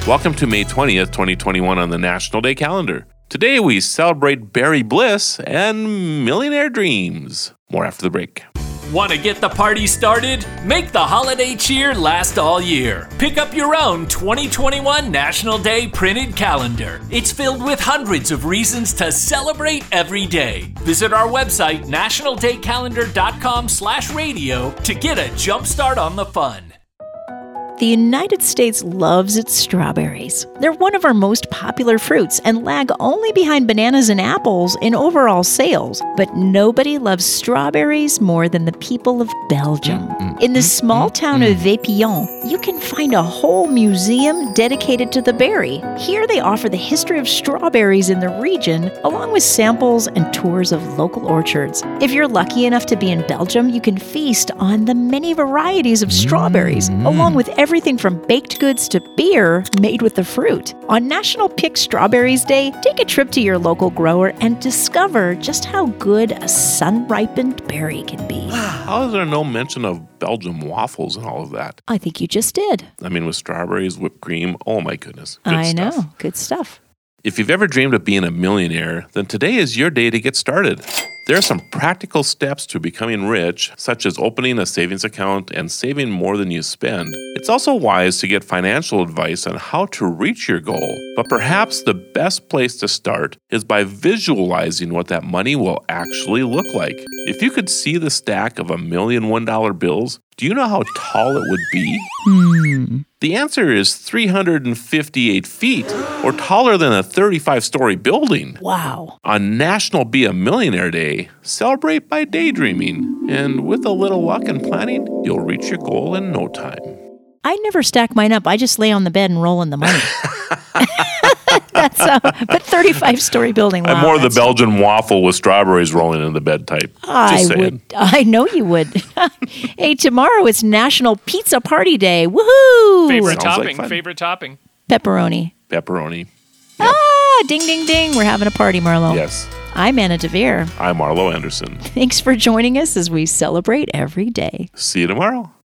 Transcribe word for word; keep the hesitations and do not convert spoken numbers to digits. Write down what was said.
Welcome to May twentieth, twenty twenty-one on the National Day calendar. Today we celebrate berry bliss and millionaire dreams. More after the break. Want to get the party started? Make the holiday cheer last all year. Pick up your own twenty twenty-one National Day printed calendar. It's filled with hundreds of reasons to celebrate every day. Visit our website, national day calendar dot com slash radio, to get a jump start on the fun. The United States loves its strawberries. They're one of our most popular fruits and lag only behind bananas and apples in overall sales. But nobody loves strawberries more than the people of Belgium. Mm-hmm. In the small town of Vépillon, you can find a whole museum dedicated to the berry. Here they offer the history of strawberries in the region, along with samples and tours of local orchards. If you're lucky enough to be in Belgium, you can feast on the many varieties of strawberries, mm-hmm. along with everything from baked goods to beer made with the fruit. On National Pick Strawberries Day, take a trip to your local grower and discover just how good a sun-ripened berry can be. How is there no mention of Belgium waffles and all of that? I think you just did. I mean, with strawberries, whipped cream, oh my goodness. Good I stuff. know. Good stuff. If you've ever dreamed of being a millionaire, then today is your day to get started. There are some practical steps to becoming rich, such as opening a savings account and saving more than you spend. It's also wise to get financial advice on how to reach your goal. But perhaps the best place to start is by visualizing what that money will actually look like. If you could see the stack of a million one dollar bills, do you know how tall it would be? Hmm. The answer is three hundred fifty-eight feet, or taller than a thirty-five story building. Wow. On National Be a Millionaire Day, celebrate by daydreaming. And with a little luck and planning, you'll reach your goal in no time. I never stack mine up. I just lay on the bed and roll in the money. That's a but thirty-five story building. Wow, I'm more the that's- Belgian waffle with strawberries rolling in the bed type. I Just saying. would. I know you would. Hey, tomorrow it's National Pizza Party Day. Woohoo! Favorite Sounds like topping, fun. favorite topping. Pepperoni. Pepperoni. Ah, ding, ding, ding. We're having a party, Marlo. Yes. I'm Anna DeVere. I'm Arlo Anderson. Thanks for joining us as we celebrate every day. See you tomorrow.